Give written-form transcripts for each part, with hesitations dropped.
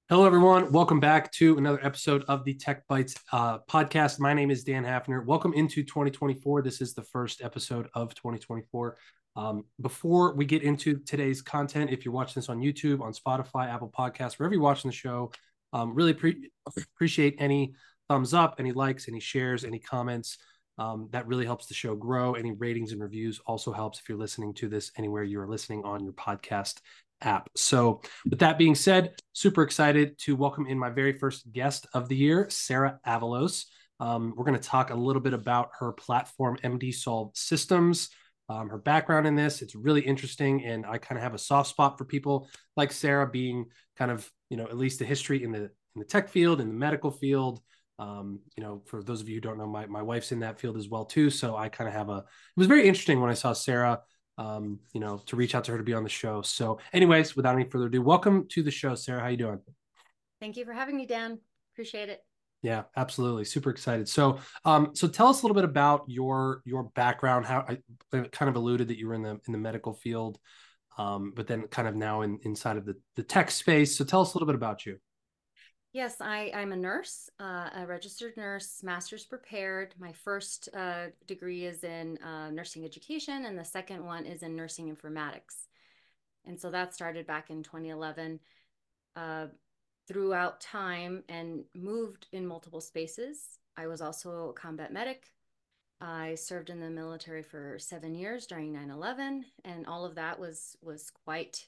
Hello, everyone. Welcome back to another episode of the Tech Bytes podcast. My name is Dan Hafner. Welcome into 2024. This is the first episode of 2024. Before we get into today's content, if you're watching this on YouTube, on Spotify, Apple Podcasts, wherever you're watching the show, really appreciate any thumbs up, any likes, any shares, any comments. That really helps the show grow. Any ratings and reviews also helps if you're listening to this anywhere you're listening on your podcast app. So, with that being said, super excited to welcome in my very first guest of the year, Sarah Avalos. We're going to talk a little bit about her platform, MD Solve Systems, her background in this. It's really interesting, and I kind of have a soft spot for people like Sarah, being kind of at least the history in the tech field, in the medical field. For those of you who don't know, my wife's in that field as well too. So I kind of have it was very interesting when I saw Sarah to reach out to her to be on the show. So, anyways, without any further ado, welcome to the show, Sarah. How you doing? Thank you for having me, Dan. Appreciate it. Yeah, absolutely. Super excited. So tell us a little bit about your background. How I kind of alluded that you were in the medical field, but then kind of now inside of the tech space. So tell us a little bit about you. Yes, I'm a nurse, a registered nurse, master's prepared. My first degree is in nursing education, and the second one is in nursing informatics. And so that started back in 2011. Uh, Throughout time and moved in multiple spaces. I was also a combat medic. I served in the military for 7 years during 9/11, and all of that was quite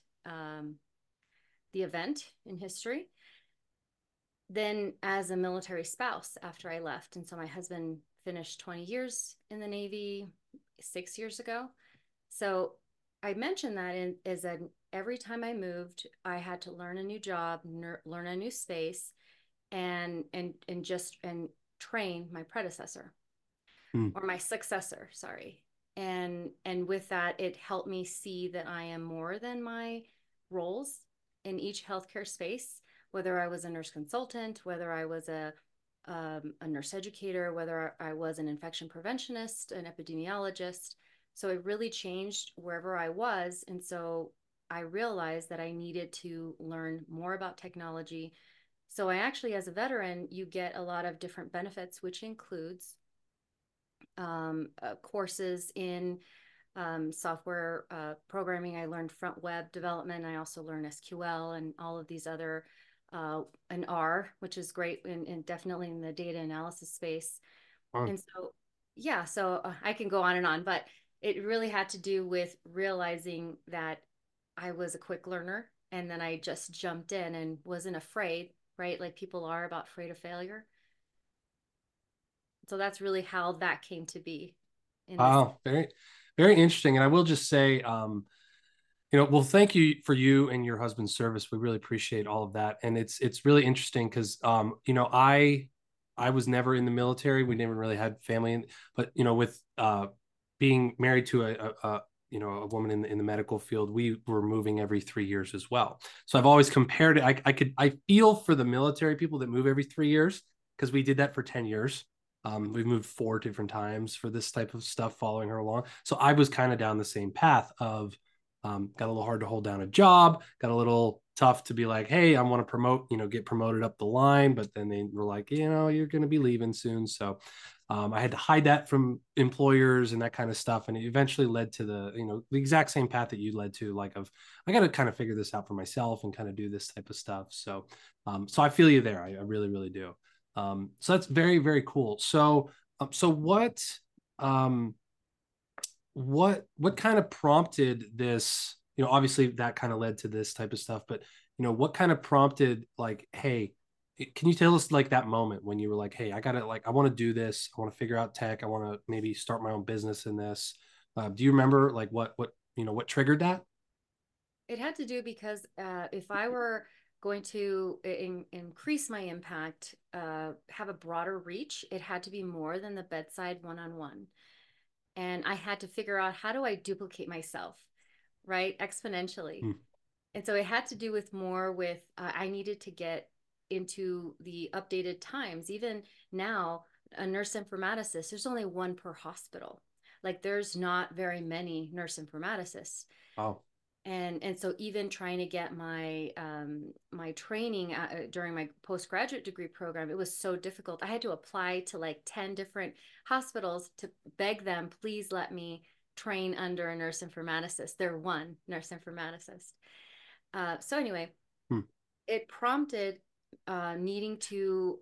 the event in history. Then as a military spouse after I left. And so my husband finished 20 years in the Navy 6 years ago. So I mentioned that is that every time I moved, I had to learn a new job, learn a new space, and train my predecessor Hmm. or my successor, sorry. And with that, it helped me see that I am more than my roles in each healthcare space, whether I was a nurse consultant, whether I was a nurse educator, whether I was an infection preventionist, an epidemiologist. So it really changed wherever I was. And so I realized that I needed to learn more about technology. So I actually, as a veteran, you get a lot of different benefits, which includes courses in software programming. I learned front web development. I also learned SQL and all of these other, and R, which is great and definitely in the data analysis space. Fun. And so, yeah, so I can go on and on, but it really had to do with realizing that I was a quick learner, and then I just jumped in and wasn't afraid, right? Like people are about afraid of failure. So that's really how that came to be in this. Wow, very, very interesting. And I will just say, well, thank you for you and your husband's service. We really appreciate all of that, and it's really interesting because, I was never in the military. We never really had family, but with being married to a woman in the medical field, we were moving every 3 years as well. So I've always compared it. I feel for the military people that move every 3 years because we did that for 10 years. We've moved four different times for this type of stuff, following her along. So I was kind of down the same path of got a little hard to hold down a job, got a little tough to be like, hey, I want to promote, get promoted up the line. But then they were like, you're going to be leaving soon. So I had to hide that from employers and that kind of stuff. And it eventually led to the exact same path that you led to, like, I got to kind of figure this out for myself and kind of do this type of stuff. So I feel you there. I really, really do. So that's very, very cool. So um, what kind of prompted this? Obviously that kind of led to this type of stuff, but what kind of prompted, like, hey, can you tell us, like, that moment when you were like, hey, I want to do this, I want to figure out tech, I want to maybe start my own business in this. Do you remember, like, what triggered that? It had to do because if I were going to increase my impact, have a broader reach, it had to be more than the bedside one-on-one. And I had to figure out, how do I duplicate myself, right? Exponentially. Hmm. And so it had to do with more with, I needed to get into the updated times. Even now, a nurse informaticist, there's only one per hospital. Like there's not very many nurse informaticists. Oh. And so even trying to get my my training during my postgraduate degree program, it was so difficult. I had to apply to like 10 different hospitals to beg them, please let me train under a nurse informaticist. They're one nurse informaticist. So anyway, Hmm. it prompted needing to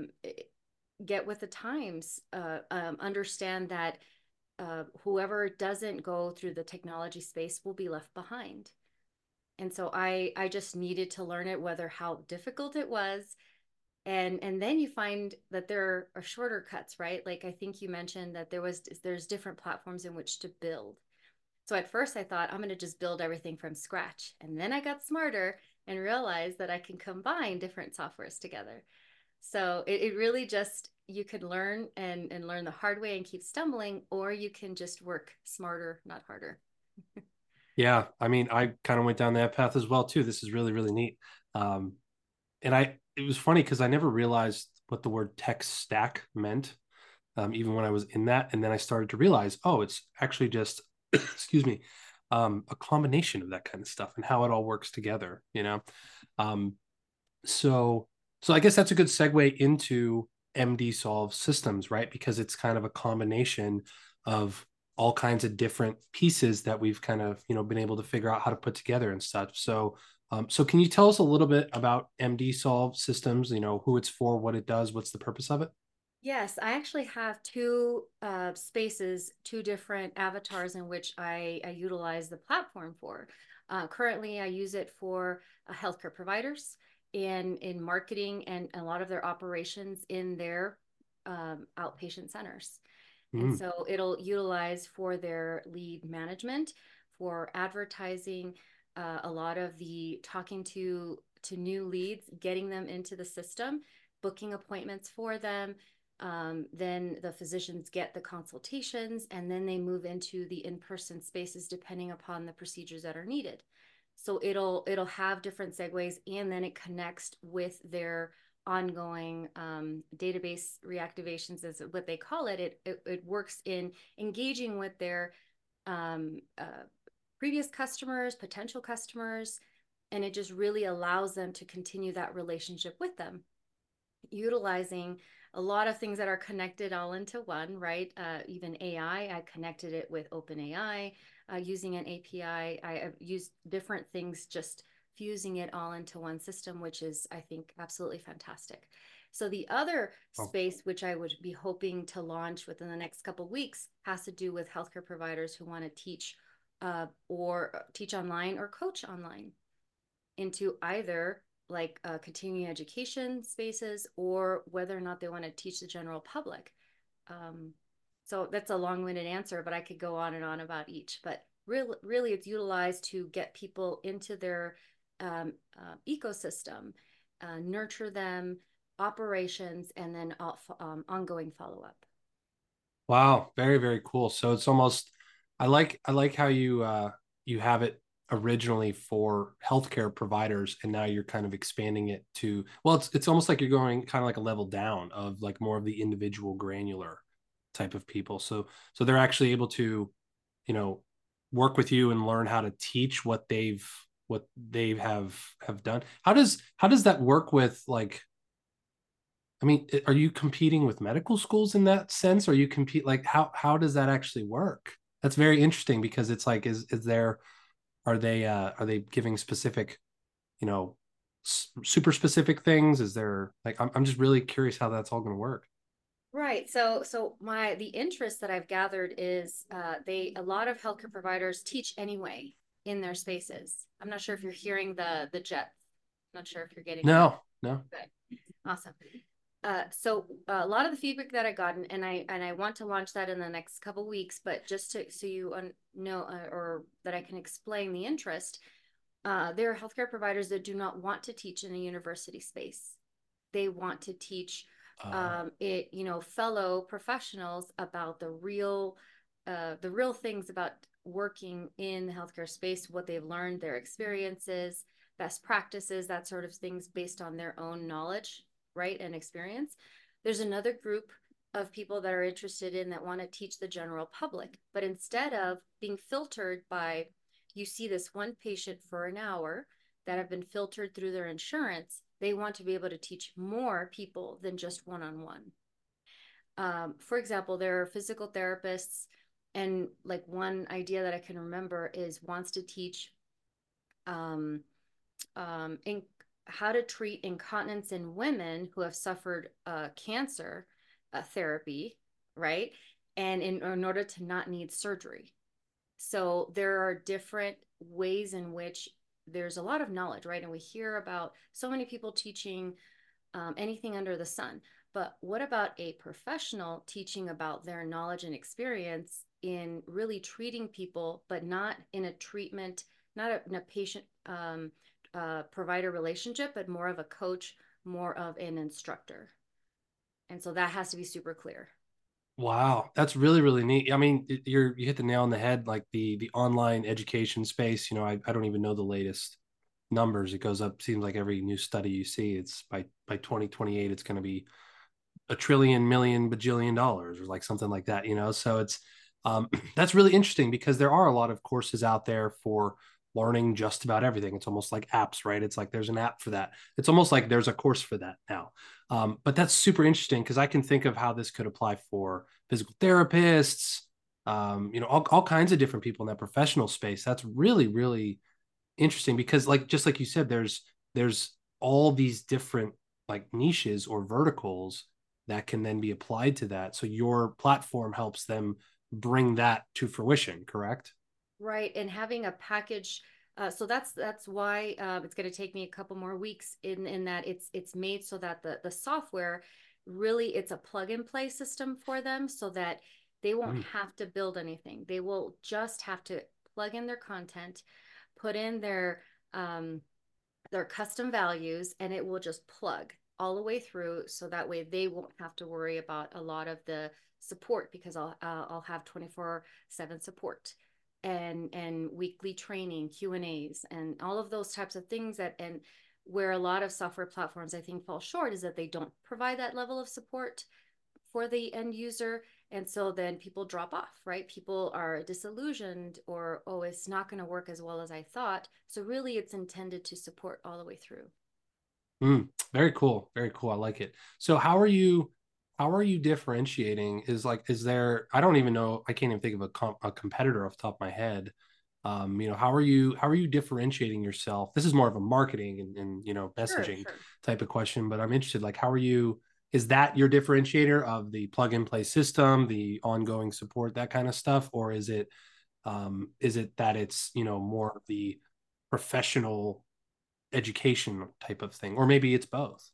get with the times, understand that whoever doesn't go through the technology space will be left behind. And so I just needed to learn it, whether how difficult it was. And then you find that there are shorter cuts, right? Like I think you mentioned that there's different platforms in which to build. So at first I thought I'm going to just build everything from scratch. And then I got smarter and realized that I can combine different softwares together. So it really just, you can learn and learn the hard way and keep stumbling, or you can just work smarter, not harder. Yeah, I mean, I kind of went down that path as well too. This is really, really neat. Um, and it was funny because I never realized what the word tech stack meant, even when I was in that. And then I started to realize, oh, it's actually just, excuse me, a combination of that kind of stuff and how it all works together, you know? Um, so, so I guess that's a good segue into MD Solve systems, right? Because it's kind of a combination of all kinds of different pieces that we've kind of, been able to figure out how to put together and such. So, so can you tell us a little bit about MD Solve systems? Who it's for, what it does, what's the purpose of it? Yes, I actually have two spaces, two different avatars in which I utilize the platform for. Currently, I use it for healthcare providers in marketing and a lot of their operations in their outpatient centers. And Mm, so it'll utilize for their lead management, for advertising, a lot of the talking to new leads, getting them into the system, booking appointments for them. Then the physicians get the consultations, and then they move into the in-person spaces depending upon the procedures that are needed. So it'll have different segues, and then it connects with their ongoing database reactivations, is what they call it. It works in engaging with their previous customers, potential customers, and it just really allows them to continue that relationship with them, utilizing a lot of things that are connected all into one, right? Even AI, I connected it with OpenAI, using an API. I have used different things, just fusing it all into one system, which is, I think, absolutely fantastic. So the other oh, space, which I would be hoping to launch within the next couple of weeks, has to do with healthcare providers who want to teach or teach online or coach online into either like continuing education spaces or whether or not they want to teach the general public. Um, so that's a long-winded answer, but I could go on and on about each. But really, it's utilized to get people into their ecosystem, nurture them, operations, and then ongoing follow-up. wow, very, very cool. So it's almost, I like how you have it originally for healthcare providers, and now you're kind of expanding it to, well, it's almost like you're going kind of like a level down of like more of the individual granular type of people. So they're actually able to, you know, work with you and learn how to teach what they have done. How does that work with, like, I mean, are you competing with medical schools in that sense? Or you compete, like, how does that actually work? That's very interesting because it's like, is there, are they giving specific, you know, super specific things? Is there, like, I'm just really curious how that's all going to work. Right. So the interest that I've gathered is a lot of healthcare providers teach anyway in their spaces. I'm not sure if you're hearing the jet. I'm not sure if you're getting any. No, no. Good. Awesome. So a lot of the feedback that I gotten, and I want to launch that in the next couple weeks, but just to so you know, or that I can explain the interest, there are healthcare providers that do not want to teach in a university space. They want to teach fellow professionals about the real things about working in the healthcare space, what they've learned, their experiences, best practices, that sort of things based on their own knowledge, right, and experience. There's another group of people that are interested in that want to teach the general public, but instead of being filtered by you see this one patient for an hour that have been filtered through their insurance, they want to be able to teach more people than just one-on-one. For example, there are physical therapists, and like one idea that I can remember is wants to teach um, in how to treat incontinence in women who have suffered cancer therapy, right? And in order to not need surgery. So there are different ways in which there's a lot of knowledge, right? And we hear about so many people teaching anything under the sun. But what about a professional teaching about their knowledge and experience in really treating people, but not in a treatment, not in a patient provider relationship, but more of a coach, more of an instructor. And so that has to be super clear. Wow, that's really really neat. I mean, you hit the nail on the head. Like the online education space. You know, I don't even know the latest numbers. It goes up. Seems like every new study you see, it's by 2028, it's going to be a trillion million bajillion dollars or like something like that. You know, so it's that's really interesting because there are a lot of courses out there for learning just about everything. It's almost like apps, right? It's like there's an app for that. It's almost like there's a course for that now. But that's super interesting because I can think of how this could apply for physical therapists, you know, all kinds of different people in that professional space. That's really, really interesting because like just like you said, there's all these different like niches or verticals that can then be applied to that. So your platform helps them bring that to fruition, correct? Right. And having a package. So that's why it's going to take me a couple more weeks in that it's made so that the software really it's a plug and play system for them so that they won't Mm. have to build anything. They will just have to plug in their content, put in their custom values, and it will just plug all the way through. So that way they won't have to worry about a lot of the support because I'll have 24/7 support and weekly training, Q&As, and all of those types of things that and where a lot of software platforms I think fall short is that they don't provide that level of support for the end user. And so then people drop off, right? People are disillusioned or, oh, it's not going to work as well as I thought. So really it's intended to support all the way through. Mm. Very cool. Very cool. I like it. So how are you differentiating? Is there, I don't even know, I can't even think of a competitor off the top of my head. You know, how are you differentiating yourself? This is more of a marketing and you know, Sure, messaging sure. type of question, but I'm interested, like, is that your differentiator of the plug and play system, the ongoing support, that kind of stuff? Or is it that it's, you know, more of the professional education type of thing, or maybe it's both?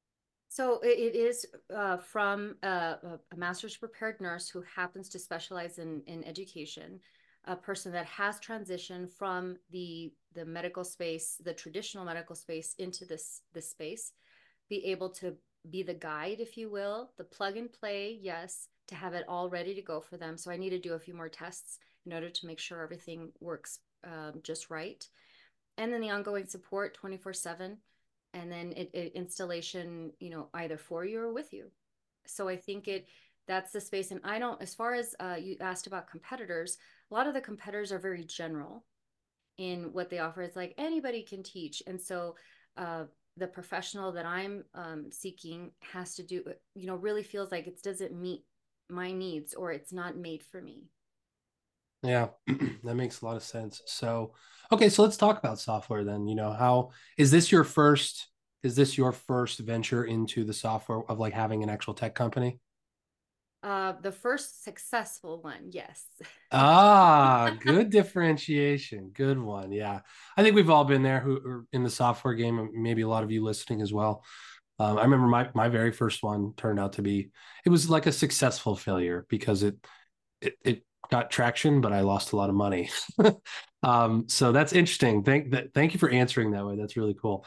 So it is from a master's prepared nurse who happens to specialize in education, a person that has transitioned from the medical space, the traditional medical space into this space, be able to be the guide, if you will, the plug and play, yes, to have it all ready to go for them. So I need to do a few more tests in order to make sure everything works just right. And then the ongoing support 24/7 and then installation, either for you or with you. So I think that's the space. And I don't, as far as you asked about competitors, a lot of the competitors are very general in what they offer. It's like anybody can teach. And so the professional that I'm seeking has to do, really feels like it doesn't meet my needs or it's not made for me. Yeah, that makes a lot of sense. So, okay, so let's talk about software then. You know, how is this your first venture into the software of like having an actual tech company? The first successful one, yes. Ah, good differentiation. Good one. Yeah. I think we've all been there who are in the software game, and maybe a lot of you listening as well. I remember my very first one turned out to be it was like a successful failure because it got traction, but I lost a lot of money. So that's interesting. Thank you for answering that way. That's really cool.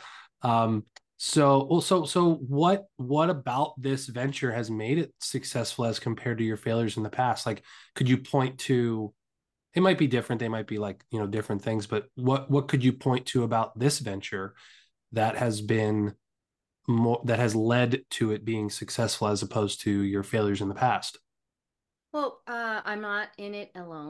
So what about this venture has made it successful as compared to your failures in the past? Like, could you point to it might be different, they might be like, you know, different things, but what could you point to about this venture that has been more that has led to it being successful as opposed to your failures in the past? Well, I'm not in it alone.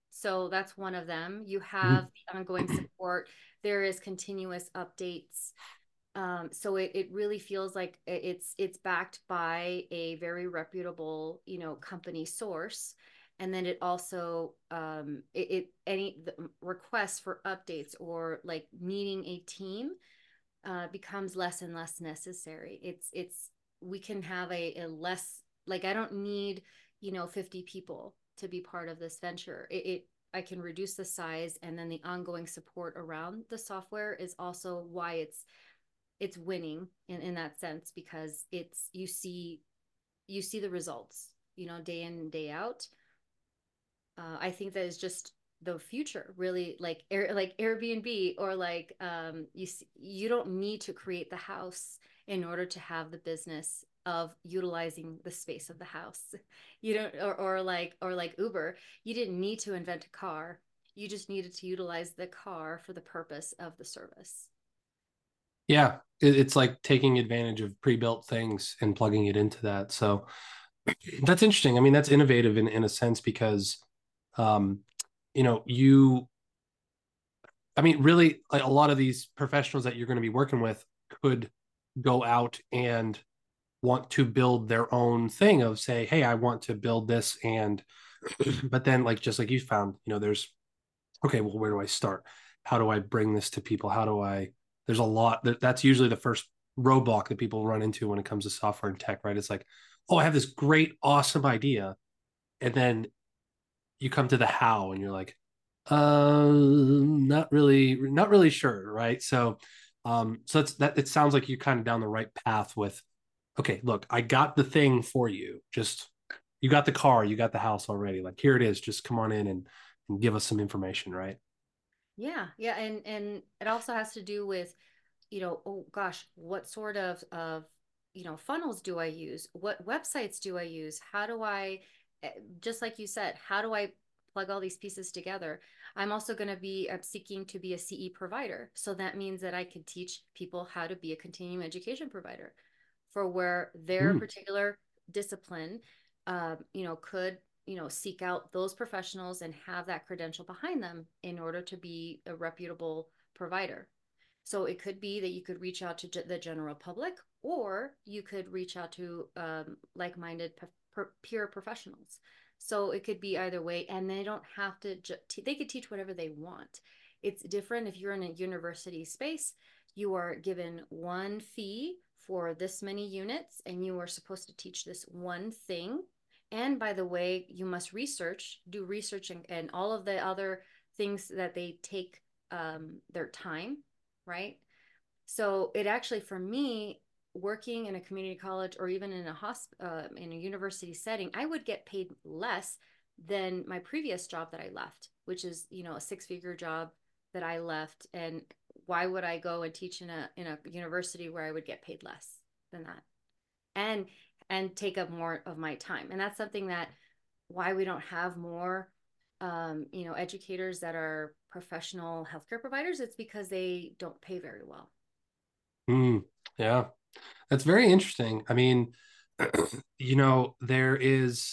So that's one of them. You have Mhm. the ongoing support. There is continuous updates. So it really feels like it's backed by a very reputable, company source. And then it also any requests for updates or like needing a team becomes less and less necessary. It's we can have a less, like, I don't need 50 people to be part of this venture. I can reduce the size, and then the ongoing support around the software is also why it's winning in that sense, because it's you see the results, day in and day out. I think that is just the future, really, like Airbnb, or like you don't need to create the house in order to have the business of utilizing the space of the house. You don't, or like Uber, you didn't need to invent a car. You just needed to utilize the car for the purpose of the service. Yeah, it's like taking advantage of pre-built things and plugging it into that. So that's interesting. I mean, that's innovative in a sense because, um, you know, you, I mean, really, like, a lot of these professionals that you're going to be working with could go out and want to build their own thing of say, hey, I want to build this. And, but then, like, just like you found, there's, okay, well, where do I start? How do I bring this to people? There's a lot that's usually the first roadblock that people run into when it comes to software and tech, right? It's like, oh, I have this great, awesome idea. And then you come to the how and you're like, not really sure, right? So it sounds like you're kind of down the right path with, okay, look, I got the thing for you. Just, you got the car, you got the house already. Like, here it is. Just come on in and give us some information, right? Yeah, yeah, and it also has to do with, oh gosh, what sort of funnels do I use? What websites do I use? How do I, just like you said, how do I plug all these pieces together? I'm also going to be seeking to be a CE provider. So that means that I can teach people how to be a continuing education provider for where their Mm. particular discipline, could, seek out those professionals and have that credential behind them in order to be a reputable provider. So it could be that you could reach out to the general public, or you could reach out to like-minded peer professionals. So it could be either way, and they don't have to. They could teach whatever they want. It's different if you're in a university space. You are given one fee for this many units, and you are supposed to teach this one thing. And by the way, you must do research, and all of the other things that they take their time, right? So it actually, for me, working in a community college or even in a university setting, I would get paid less than my previous job that I left, which is a six-figure job that I left. And why would I go and teach in a university where I would get paid less than that, and take up more of my time? And that's something that, why we don't have more educators that are professional healthcare providers. It's because they don't pay very well. Mm. Yeah, that's very interesting. I mean, there is,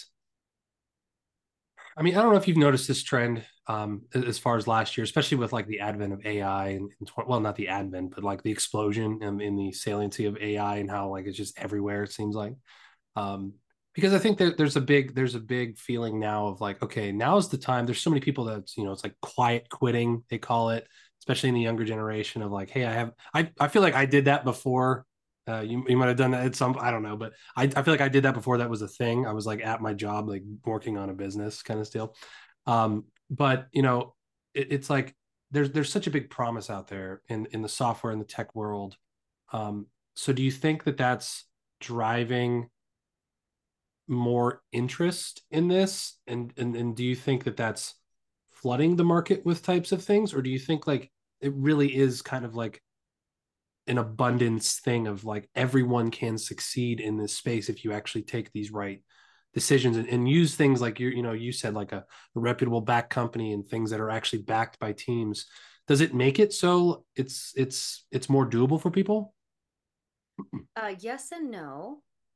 I mean, I don't know if you've noticed this trend, as far as last year, especially with like the advent of AI well, not the advent, but like the explosion in the saliency of AI and how like it's just everywhere, it seems like. Um, because I think that there's a big feeling now of like, okay, now's the time. There's so many people that, it's like quiet quitting, they call it, especially in the younger generation of like, hey, I feel like I did that before. You might have done that at some, I don't know, but I feel like I did that before that was a thing. I was like at my job, like working on a business kind of still. But it's like there's such a big promise out there in the software and the tech world. So do you think that that's driving more interest in this, and do you think that that's flooding the market with types of things, or do you think like it really is kind of like an abundance thing of like everyone can succeed in this space if you actually take these right decisions and use things like you said, like a reputable back company and things that are actually backed by teams? Does it make it so it's more doable for people? Yes and no.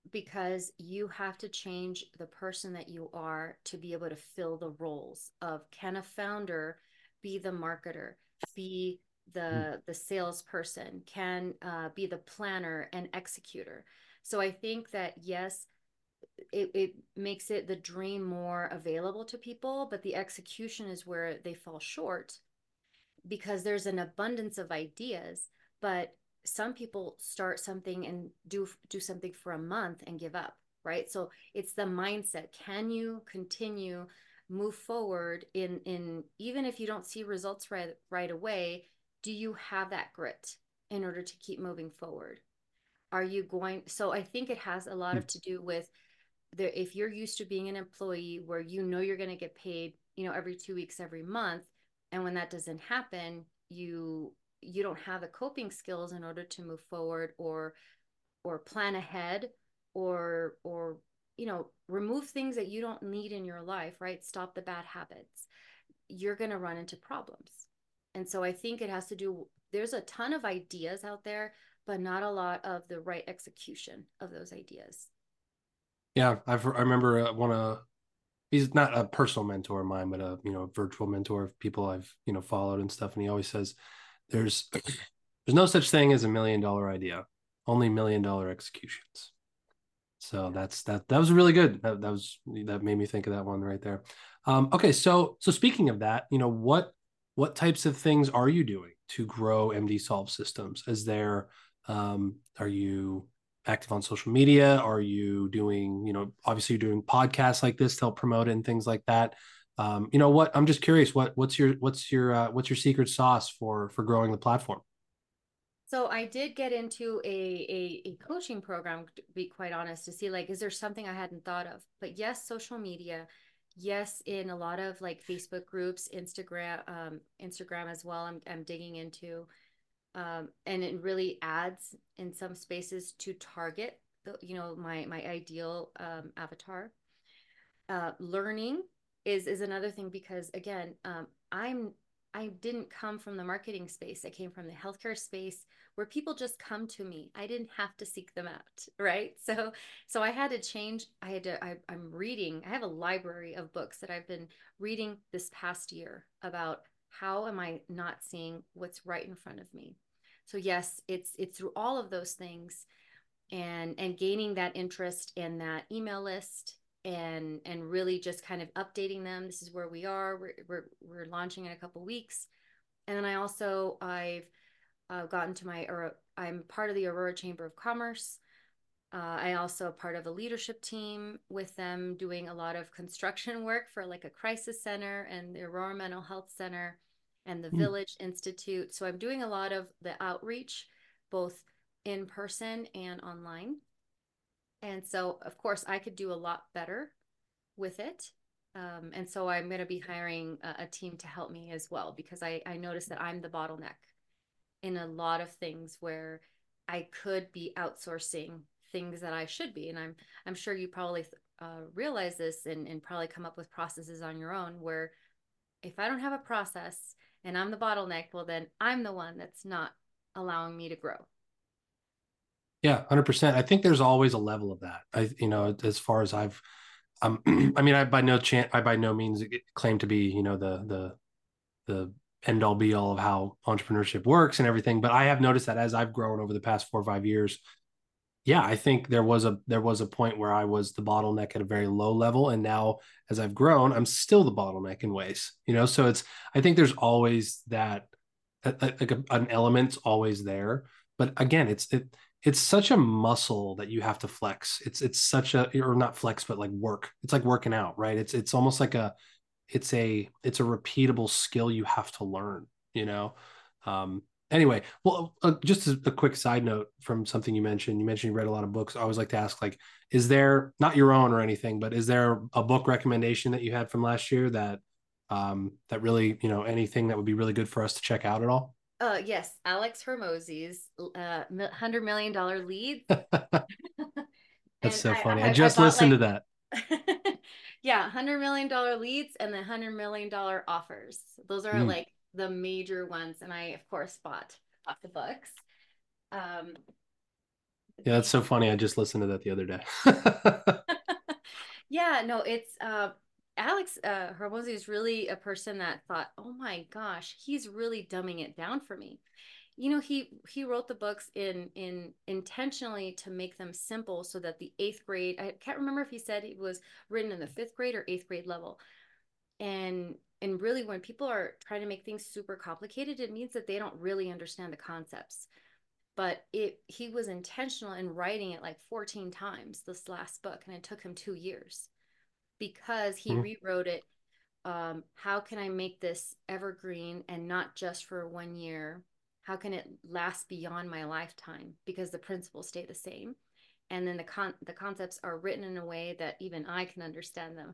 because you have to change the person that you are to be able to fill the roles of, can a founder be the marketer, be the salesperson, can be the planner and executor. So I think that yes, it makes it the dream more available to people, but the execution is where they fall short, because there's an abundance of ideas, but some people start something and do something for a month and give up, right? So it's the mindset. Can you continue move forward in even if you don't see results right away? Do you have that grit in order to keep moving forward? Are you going? So I think it has a lot of to do with if you're used to being an employee where you know you're going to get paid, every 2 weeks, every month, and when that doesn't happen, you don't have the coping skills in order to move forward, or plan ahead, or remove things that you don't need in your life, right? Stop the bad habits. You're going to run into problems. And so I think it has to do, there's a ton of ideas out there, but not a lot of the right execution of those ideas. Yeah, I remember one of he's not a personal mentor of mine, but a a virtual mentor of people I've followed and stuff. And he always says there's there's no such thing as $1 million idea, only $1 million executions. So that was really good. That made me think of that one right there. Okay, so speaking of that, what types of things are you doing to grow MD Solve Systems? Are you active on social media? Are you doing, obviously you're doing podcasts like this to help promote it and things like that? What I'm just curious, what's your secret sauce for growing the platform? So I did get into a coaching program, to be quite honest, to see like, is there something I hadn't thought of? But yes, social media, yes, in a lot of like Facebook groups, Instagram as well. I'm digging into, and it really adds in some spaces to target my ideal avatar. Learning is another thing, because again, I didn't come from the marketing space. I came from the healthcare space where people just come to me. I didn't have to seek them out, right? So I had to change. I'm reading. I have a library of books that I've been reading this past year about how am I not seeing what's right in front of me. So yes, it's through all of those things, and gaining that interest in that email list, and really just kind of updating them. This is where we are. We're launching in a couple weeks. And then I've gotten to I'm part of the Aurora Chamber of Commerce. I also a part of a leadership team with them, doing a lot of construction work for like a crisis center and the Aurora Mental Health Center and the Hmm. Village Institute. So I'm doing a lot of the outreach, both in person and online. And so, of course, I could do a lot better with it. And so I'm going to be hiring a team to help me as well, because I noticed that I'm the bottleneck in a lot of things where I could be outsourcing things that I should be. And I'm sure you probably realize this, and probably come up with processes on your own, where if I don't have a process and I'm the bottleneck, well, then I'm the one that's not allowing me to grow. Yeah, 100%. I think there's always a level of that. As far as I mean, I by no means claim to be, the end all be all of how entrepreneurship works and everything. But I have noticed that as I've grown over the past 4 or 5 years, yeah, I think there was a point where I was the bottleneck at a very low level, and now as I've grown, I'm still the bottleneck in ways. So I think there's always that like an element's always there, but again, it's such a muscle that you have to flex. It's such a, or not flex, but like work. It's like working out, right? It's almost like it's a repeatable skill you have to learn, you know. Anyway, well, just a quick side note from something you mentioned you read a lot of books. I always like to ask, like, is there, not your own or anything, but is there a book recommendation that you had from last year that really, anything that would be really good for us to check out at all? Yes, Alex Hermosi's $100 million leads. That's And so funny. I I just bought listened to like, that. yeah, $100 million leads and the $100 million offers. Those are Mm. like the major ones. And I, of course, bought the books. Um, Yeah, that's so funny. I just listened to that the other day. Yeah, no, it's Alex Hormozy is really a person that thought, "Oh my gosh, he's really dumbing it down for me." You know, he wrote the books in intentionally to make them simple so that the 8th grade, I can't remember if he said it was written in the 5th grade or 8th grade level. And really when people are trying to make things super complicated, it means that they don't really understand the concepts. But he was intentional in writing it like 14 times this last book, and it took him 2 years because he Mhm. rewrote it. How can I make this evergreen and not just for 1 year? How can it last beyond my lifetime? Because the principles stay the same. And then the concepts are written in a way that even I can understand them.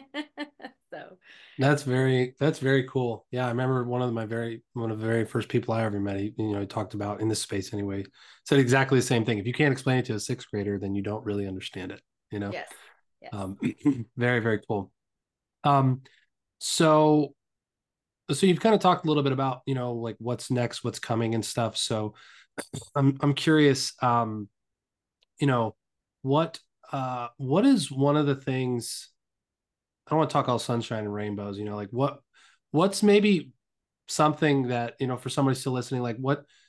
So That's very cool. Yeah, I remember one of the very first people I ever met. He talked about in this space anyway. Said exactly the same thing. If you can't explain it to a sixth grader, then you don't really understand it. You know, yes, yes. um, very very cool. Um, so so you've kind of talked a little bit about like what's next, what's coming, and stuff. So I'm curious. You know, what what is one of the things? I don't want to talk all sunshine and rainbows. Like what's maybe something that for somebody still listening, like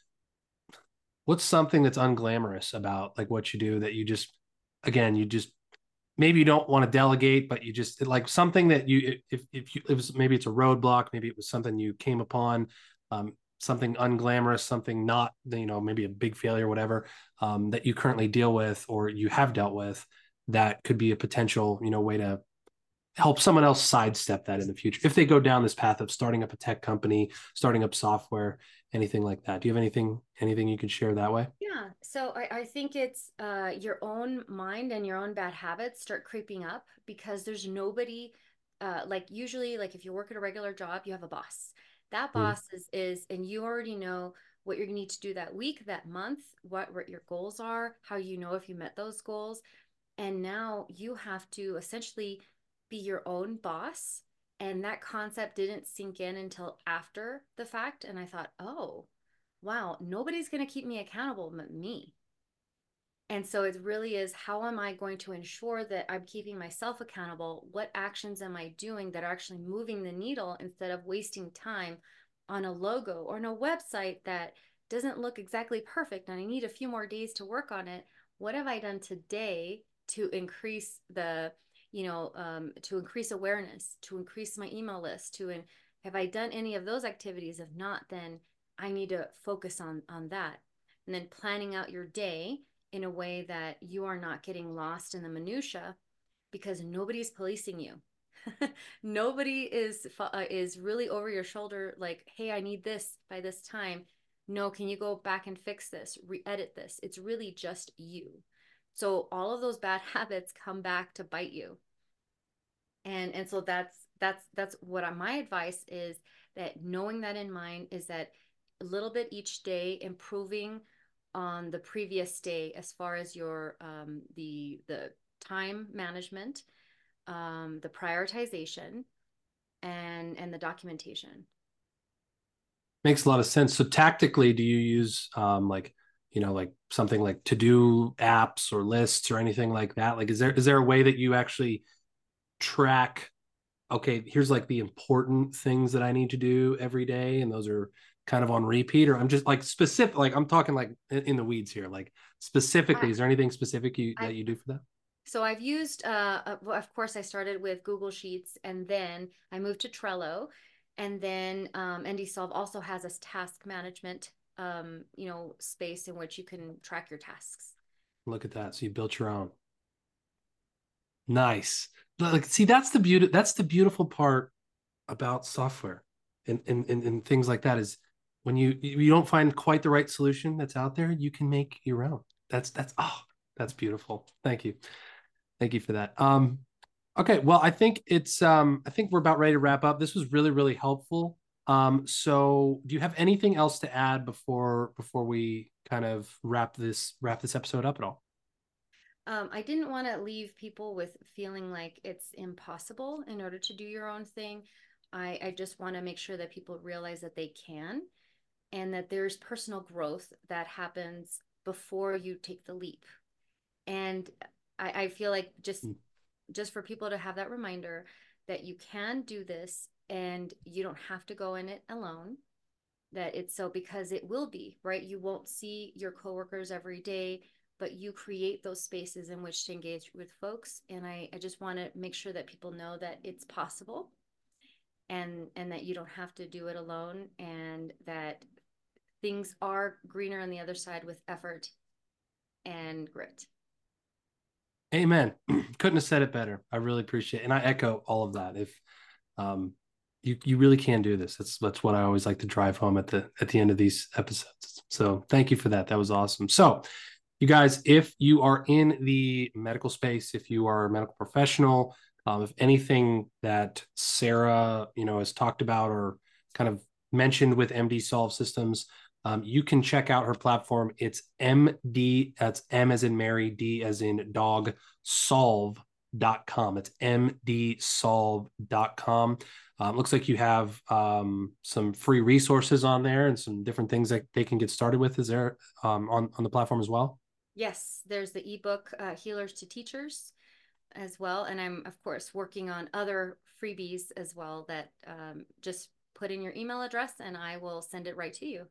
what's something that's unglamorous about like what you do that you just again you just maybe you don't want to delegate, but you just like something that you if you it was maybe it's a roadblock, maybe it was something you came upon, something unglamorous, something not maybe a big failure, whatever, that you currently deal with or you have dealt with that could be a potential way to help someone else sidestep that in the future if they go down this path of starting up a tech company, starting up software, anything like that. Do you have anything you can share that way? Yeah. So I think it's your own mind and your own bad habits start creeping up because there's nobody like usually like if you work at a regular job, you have a boss. That Mm. boss is and you already know what you're gonna need to do that week, that month, what your goals are, how you know if you met those goals. And now you have to essentially be your own boss. And that concept didn't sink in until after the fact. And I thought, oh, wow, nobody's going to keep me accountable but me. And so it really is how am I going to ensure that I'm keeping myself accountable? What actions am I doing that are actually moving the needle instead of wasting time on a logo or on a website that doesn't look exactly perfect and I need a few more days to work on it? What have I done today to increase to increase awareness, to increase my email list, have I done any of those activities? If not, then I need to focus on that. And then planning out your day in a way that you are not getting lost in the minutia because nobody's policing you. Nobody is really over your shoulder like, "Hey, I need this by this time." No, can you go back and fix this, re-edit this? It's really just you. So all of those bad habits come back to bite you. And so that's what my advice is, that knowing that in mind is that a little bit each day improving on the previous day as far as your the time management, the prioritization, and the documentation. Makes a lot of sense. So tactically, do you use like something like to do apps or lists or anything like that? Like is there a way that you actually track, okay, here's like the important things that I need to do every day, and those are kind of on repeat, or I'm just like specific, like I'm talking like in the weeds here, like I, specifically, is there anything specific that I've you do for that? So I've used, well, of course, I started with Google Sheets and then I moved to Trello. And then NDSolve also has a task management, space in which you can track your tasks. Look at that. So you built your own. Nice. Like, see, that's the beautiful part about software and things like that is when you don't find quite the right solution that's out there, you can make your own. That's beautiful. Thank you. Thank you for that. Okay, well, I think we're about ready to wrap up. This was really, really helpful. So do you have anything else to add before we kind of wrap this episode up at all? I didn't want to leave people with feeling like it's impossible in order to do your own thing. I just want to make sure that people realize that they can and that there's personal growth that happens before you take the leap. And I feel like just for people to have that reminder that you can do this and you don't have to go in it alone, that it's so, because it will be, right? You won't see your coworkers every day, but you create those spaces in which to engage with folks. And I just want to make sure that people know that it's possible, and that you don't have to do it alone, and that things are greener on the other side with effort and grit. Amen. Couldn't have said it better. I really appreciate it. And I echo all of that. If you really can do this. That's what I always like to drive home at the end of these episodes. So thank you for that. That was awesome. So you guys, if you are in the medical space, if you are a medical professional, if anything that Sarah, has talked about or kind of mentioned with MD Solve Systems, you can check out her platform. It's MD, that's M as in Mary, D as in dog, solve.com. It's mdsolve.com. Looks like you have some free resources on there and some different things that they can get started with. Is there on the platform as well? Yes, there's the ebook Healers to Teachers as well. And I'm, of course, working on other freebies as well that just put in your email address and I will send it right to you.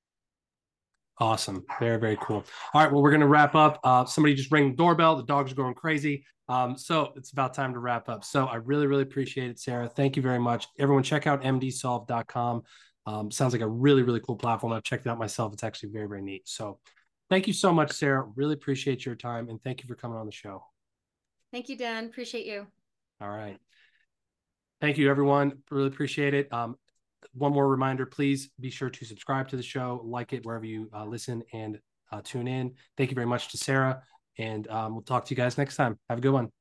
Awesome. Very, very cool. All right. Well, we're going to wrap up. Somebody just rang the doorbell. The dogs are going crazy. So it's about time to wrap up. So I really, really appreciate it, Sarah. Thank you very much. Everyone, check out mdsolve.com. Sounds like a really, really cool platform. I've checked it out myself. It's actually very, very neat. So thank you so much, Sarah. Really appreciate your time. And thank you for coming on the show. Thank you, Dan. Appreciate you. All right. Thank you, everyone. Really appreciate it. One more reminder, please be sure to subscribe to the show, like it wherever you listen, and tune in. Thank you very much to Sarah, and we'll talk to you guys next time. Have a good one.